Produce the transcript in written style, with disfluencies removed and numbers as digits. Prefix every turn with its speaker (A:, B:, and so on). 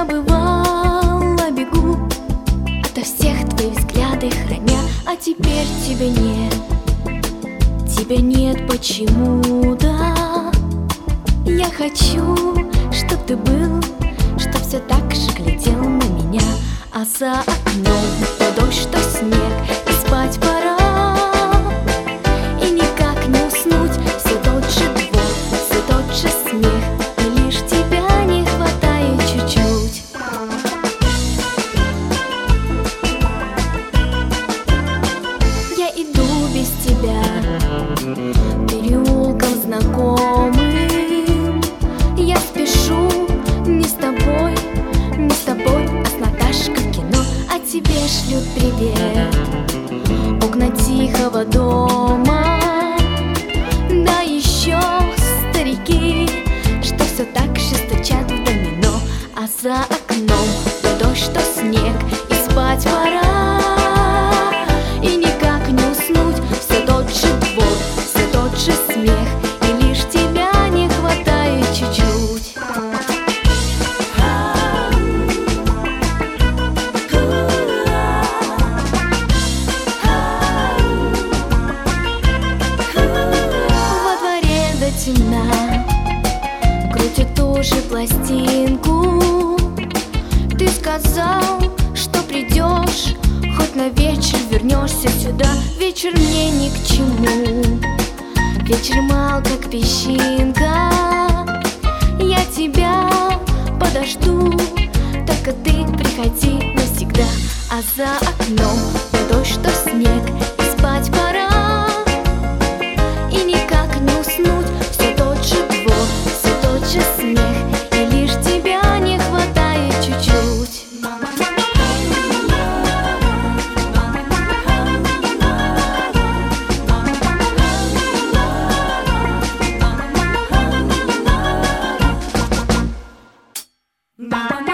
A: забывала, бегу ото всех твоих взгляды храня, а теперь тебя нет. Тебя нет почему-то. Я хочу, чтоб ты был, чтоб все так же глядел на меня. А за окном то дождь, то снег, и спать пора. И никак не уснуть, все тот же двор, все тот же смех, и лишь тебя не хватает чуть-чуть. Я иду без тебя переулком знакомым. Я спешу не с тобой, не с тобой, а с Наташкой в кино. А тебе шлют привет окна тихого дома. Да еще старики, что все так же стучат в домино. А за окном то дождь, то снег, и спать пора. И никак не уснуть, все тот же двор, все тот же смех, и лишь тебя не хватает чуть-чуть. Во дворе до темна крутит ту же пластинку. Ты сказал, что придешь, хоть на вечер вернешься сюда. Вечер мне ни к чему, вечер мал, как песчинка. Я тебя подожду, только ты приходи навсегда. А за окном то дождь, то снег, и спать пора. И никак не уснуть, все тот же двор, все тот же смех, и лишь тебя не хватает чуть-чуть. Mama.